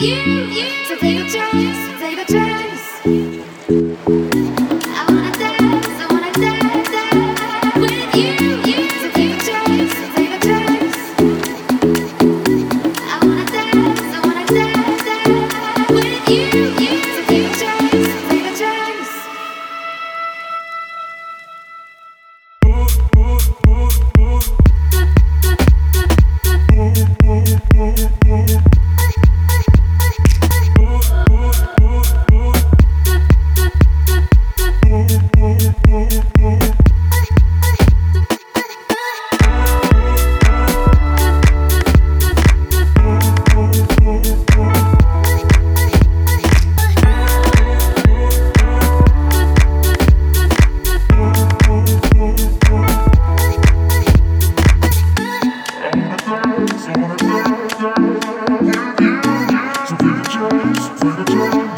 So take a chance, take a chance. I wanna dance, I wanna dance, dance with you. So take a chance, take a chance. I wanna dance, I wanna dance, dance with you. So take a chance, take a chance. So take a chance, take a chance.